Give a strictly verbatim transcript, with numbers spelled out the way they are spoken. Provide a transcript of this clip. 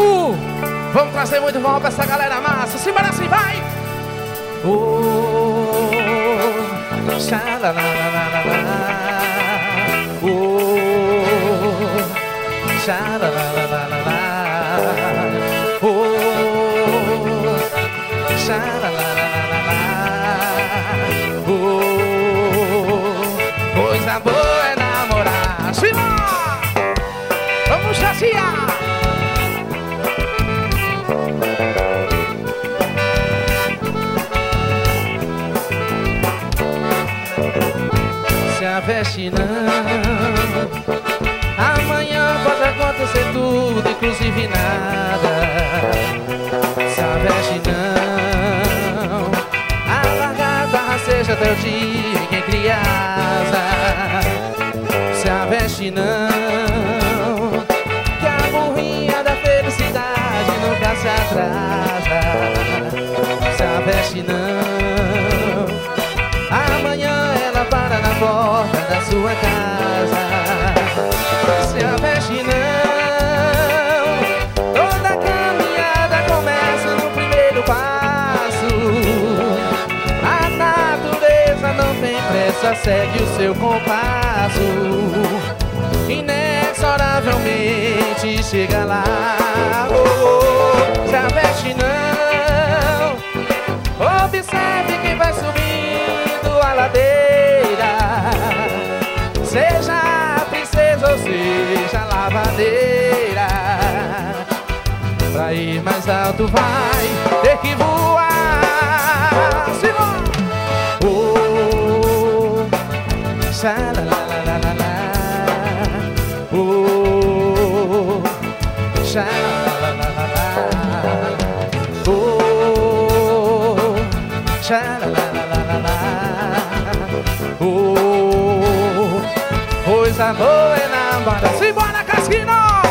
Cassiano. Vamos trazer muito bom pra essa galera massa. Simbora assim, vai! Oh, xalalalala. Oh, xalalalala. Oh, xalalalala. Oh, coisa boa é namorar. Simbora! Vamos chatear! Se aveste não, amanhã pode acontecer tudo, inclusive nada. Se aveste não, a largada rasteja até o dia em quem cria asa. Se aveste não, que a burrinha da felicidade nunca se atrasa. Se aveste não, amanhã ela para na porta da sua casa. Se aveste não, toda caminhada começa no primeiro passo. A natureza não tem pressa, segue o seu compasso. Inexoravelmente chega lá. Oh, oh, se aveste não, observe quem vai subindo a ladeira. Seja a princesa ou seja a lavadeira, pra ir mais alto vai ter que voar. Simão! Oh, xalalalala. Oh, xalalalala. Oh, xalalalala. Oh, coisa boa é namorar. Simbora, Cassiano!